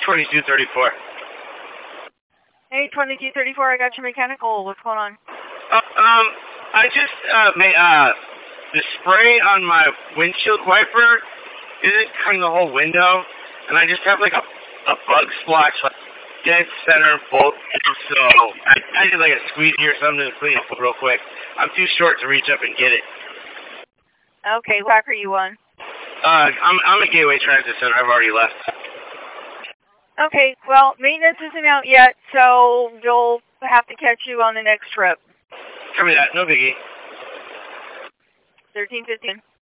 2234. Hey, 2234, I got your mechanical. What's going on? I just made the spray on my windshield wiper isn't covering the whole window, and I just have like a bug splotch like dead center bolt. So I did like a squeegee or something to clean it up real quick. I'm too short to reach up and get it. Okay, what track are you on? I'm at Gateway Transit Center. I've already left. Okay, well, maintenance isn't out yet, so you'll have to catch you on the next trip. Copy that. No biggie. 1315.